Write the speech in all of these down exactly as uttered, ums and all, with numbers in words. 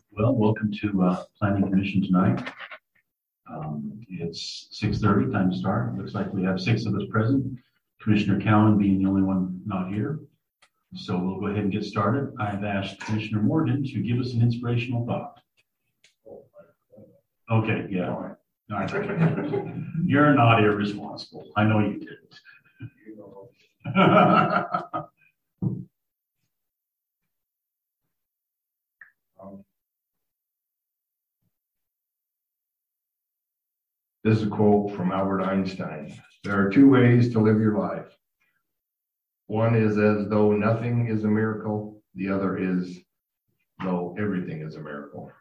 Well, welcome to uh, Planning Commission tonight. Um, it's six thirty, time to start. Looks like we have six of us present, Commissioner Cowan being the only one not here. So we'll go ahead and get started. I've asked Commissioner Morgan to give us an inspirational thought. Okay, yeah. All right. You're not irresponsible. I know you didn't. This is a quote from Albert Einstein. There are two ways to live your life. One is as though nothing is a miracle. The other is though everything is a miracle.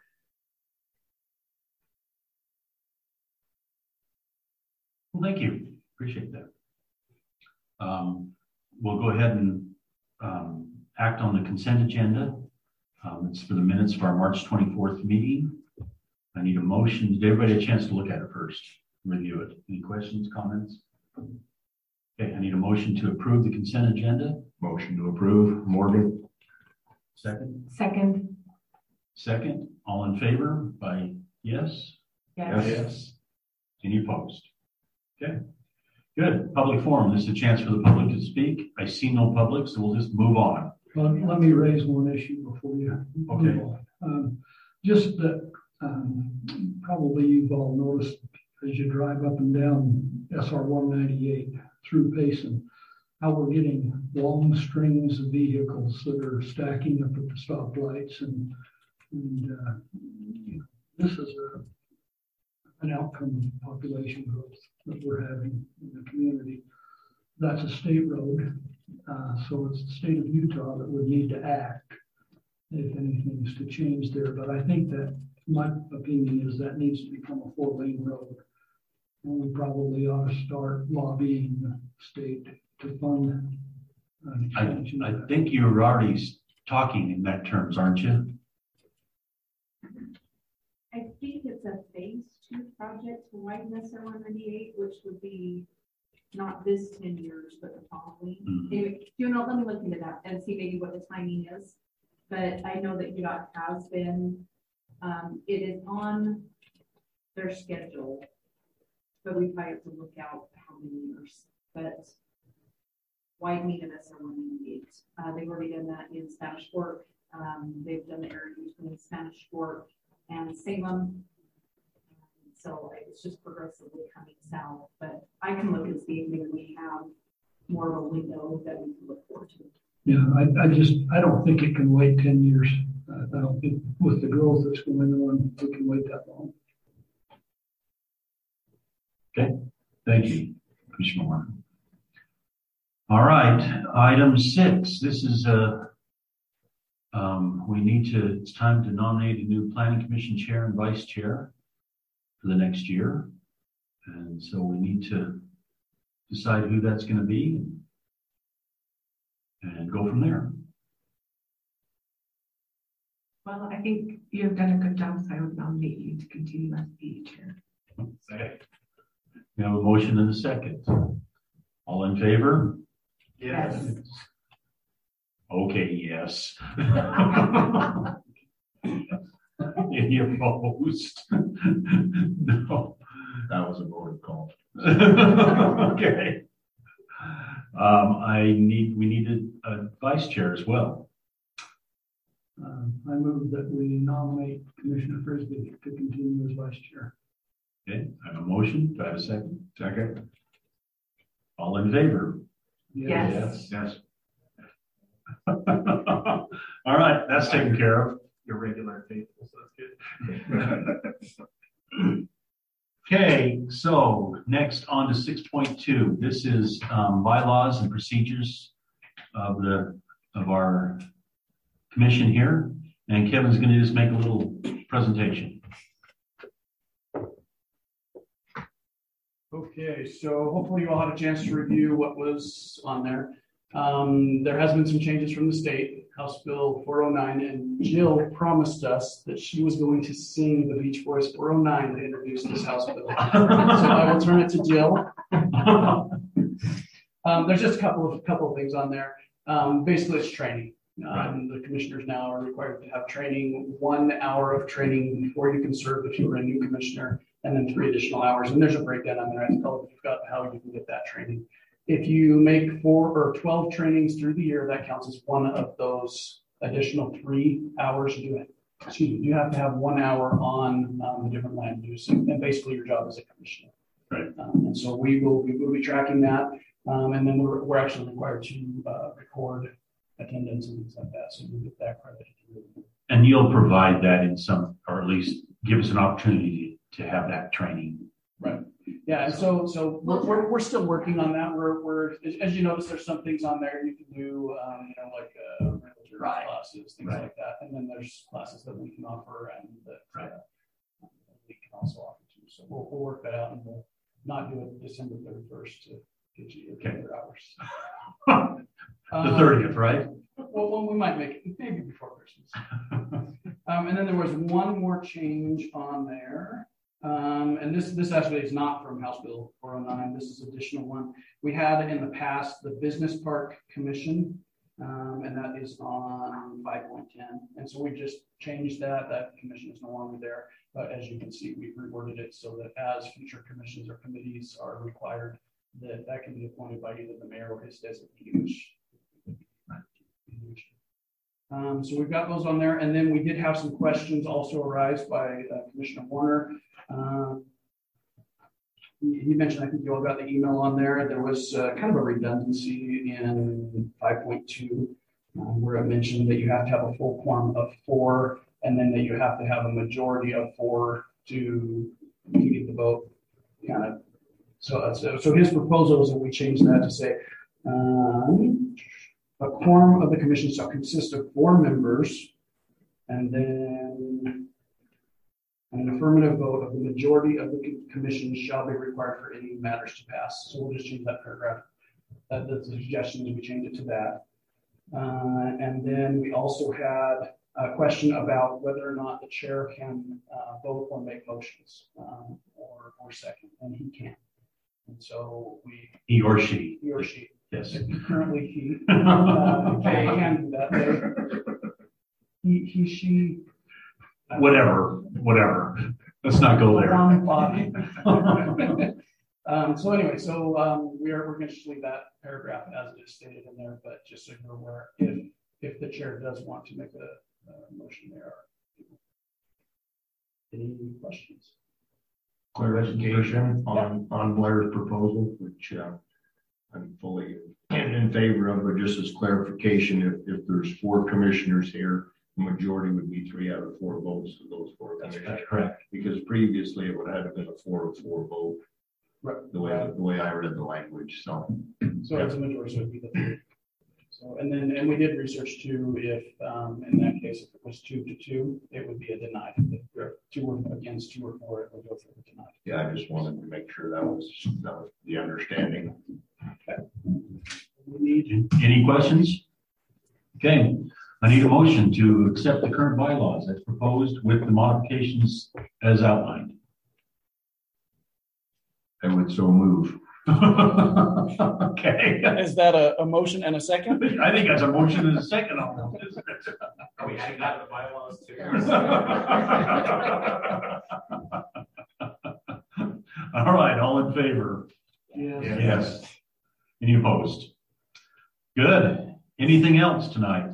Well, thank you. Appreciate that. Um, we'll go ahead and um, act on the consent agenda. Um, it's for the minutes of our March twenty-fourth meeting. I need a motion. Did everybody have a chance to look at it first? Review it. Any questions, comments? Okay, I need a motion to approve the consent agenda. Motion to approve. Morgan. Second. Second. Second. All in favor by yes? Yes. Yes. Any opposed? Okay. Good. Public forum. This is a chance for the public to speak. I see no public, so we'll just move on. Well, let me raise one issue before you Okay. move on. Um, just that um, probably you've all noticed as you drive up and down S R one ninety-eight through Payson, how we're getting long strings of vehicles that are stacking up at the stoplights, and and uh, this is a an outcome of population growth that we're having in the community. That's a state road, uh, so it's the state of Utah that would need to act if anything is to change there. But I think that my opinion is that needs to become a four-lane road, and we probably ought to start lobbying the state to fund an expansion. I, I think you're already talking in that terms, aren't you? I think it's a phase two project to widen S R one ninety-eight, which would be not this ten years, but the following. Mm-hmm. Anyway, you know, let me look into that and see maybe what the timing is. But I know that U D O T has been, um, it is on their schedule, but we probably have to look out how many years. But widening of S R one ninety-eight, uh, they've already done that in Spanish Fork. Um, they've done the area between Spanish Fork and Salem. So it's just progressively coming south, but I can look and see if maybe we have more of a window that we can look forward to. Yeah, I, I just, I don't think it can wait ten years. Uh, I don't think with the growth that's going on, we can wait that long. Okay, thank you, Commissioner Warren. All right, item six. This is a, um, we need to, it's time to nominate a new Planning Commission chair and vice chair for the next year. And so we need to decide who that's going to be and go from there. Well, I think you have done a good job, so I would nominate you to continue as the chair. Okay. We have a motion and a second. All in favor? Yes. Okay, yes. Any opposed? No. That was a voted call. Okay. Um, I need, we needed a vice chair as well. Uh, I move that we nominate Commissioner Frisbee to continue as vice chair. Okay, I have a motion. Do I have a second? Second. All in favor? Yes. Yes. Yes. All right, that's taken care of. Your regular faithful, so that's good. Okay, so next on to six point two. This is um, bylaws and procedures of the of our commission here, and Kevin's going to just make a little presentation. Okay, so hopefully you all had a chance to review what was on there. Um, there has been some changes from the state, House Bill four oh nine, and Jill promised us that she was going to sing the Beach Boys four oh nine to introduce this House Bill. So I will turn it to Jill. Um, there's just a couple of couple of things on there. Um, basically, it's training. Um, the commissioners now are required to have training, one hour of training before you can serve if you're a new commissioner, and then three additional hours. And there's a breakdown on there. I tell you've got how you can get that training. If you make four or twelve trainings through the year, that counts as one of those additional three hours you do it. Excuse me, you have to have one hour on um, the different land use, and basically your job as a commissioner. Right. Um, and so we will we will be tracking that, um, and then we're we're actually required to uh, record attendance and things like that, so we get that credit. And you'll provide that in some, or at least give us an opportunity to have that training. Right. Yeah, and so so we're, we're, we're still working on that. We're we're as you notice, there's some things on there you can do, um, you know, like uh, realtor Right. classes, things Right. like that, and then there's classes that we can offer and that Right. uh, we can also offer too. So we'll we'll work that out, and we'll not do it December thirty-first to get you your Okay. other hours. The Um, thirtieth, right? Well, well, we might make it maybe before Christmas. Um, and then there was one more change on there. Um, and this, this actually is not from House Bill four oh nine. This is additional one. We had in the past the Business Park Commission, um, and that is on five point ten. And so we just changed that. That commission is no longer there. But as you can see, we've reworded it so that as future commissions or committees are required, that that can be appointed by either the mayor or his designee, which Um, so we've got those on there, and then we did have some questions also arise by uh, Commissioner Warner. Um, he, he mentioned, I think you all got the email on there. There was uh, kind of a redundancy in five point two, um, where it mentioned that you have to have a full quorum of four, and then that you have to have a majority of four to, to get the vote. Kind of. So, so, so his proposal is that we change that to say. Um, A quorum of the commission shall consist of four members, and then an affirmative vote of the majority of the commission shall be required for any matters to pass. So we'll just change that paragraph. That, that's the suggestion is we change it to that. Uh, and then we also had a question about whether or not the chair can uh, vote or make motions um, or, or second, and he can. And so we, He or she. he or she. Yes. Currently, he uh, can do that. He, he, she. Whatever, whatever. Let's not go there. um, so anyway, so um, we are we're going to just leave that paragraph as it is stated in there, but just so you're aware, if if the chair does want to make a, a motion, there are any questions. Clarification on, on Blair's proposal, which uh, I'm fully in, in favor of, but just as clarification, if, if there's four commissioners here, the majority would be three out of four votes of those four commissioners. That's correct. Because previously it would have been a four of four vote, Right. the way, the way I read the language, so. So it's a majority, so it'd be the three. So, and then, and we did research too, if, um, in that case, if it was two to two, it would be a denied. If there are two or against two or four, it would go for a denied. Yeah, I just wanted to make sure that was, that was the understanding. We need, Any questions? Okay, I need a motion to accept the current bylaws as proposed with the modifications as outlined. I would so move. Okay. is that a, a motion and a second? I think that's a motion and a second on this. We actually got the bylaws too. All right, all in favor? Yes. Yes. Any opposed? Good. Anything else tonight?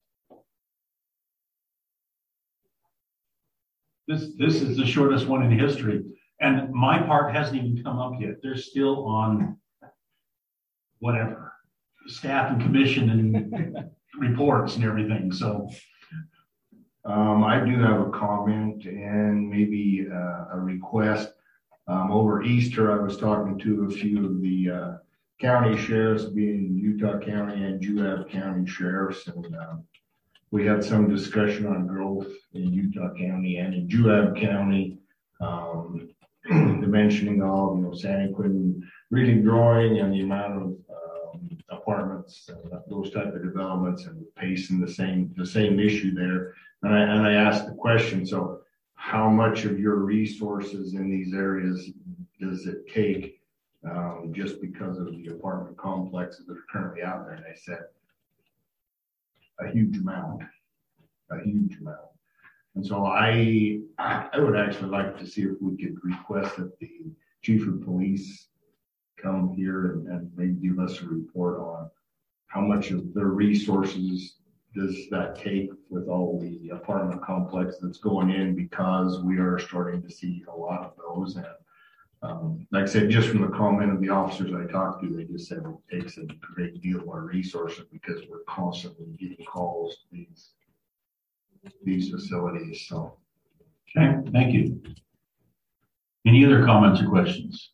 This, this is the shortest one in history. And my part hasn't even come up yet. They're still on whatever, staff and commission and reports and everything. So Um, I do have a comment and maybe uh, a request. Um, over Easter, I was talking to a few of the uh, county sheriffs, being Utah County and Juab County sheriffs, and um, we had some discussion on growth in Utah County and in Juab County, um, the mentioning of, you know, San Quentin really growing and the amount of um, apartments, and those type of developments, and pacing the same the same issue there. And I, and I asked the question, so how much of your resources in these areas does it take um, just because of the apartment complexes that are currently out there? And I said, a huge amount, a huge amount. And so I, I I would actually like to see if we could request that the chief of police come here and, and maybe give us a report on how much of their resources does that take with all the apartment complex that's going in, because we are starting to see a lot of those. And um, like I said, just from the comment of the officers I talked to, they just said it takes a great deal of our resources because we're constantly getting calls to these these facilities. So, Okay, thank you. Any other comments or questions?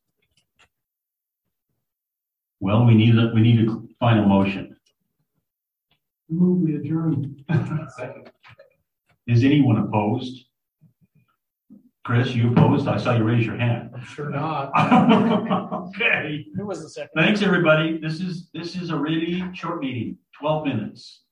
Well, we need a, we need a final motion. Move we adjourn. Second. Is anyone opposed? Chris, you opposed? I saw you raise your hand. I'm sure not. Okay. Who was the second? Thanks, everybody. This is, this is a really short meeting, twelve minutes.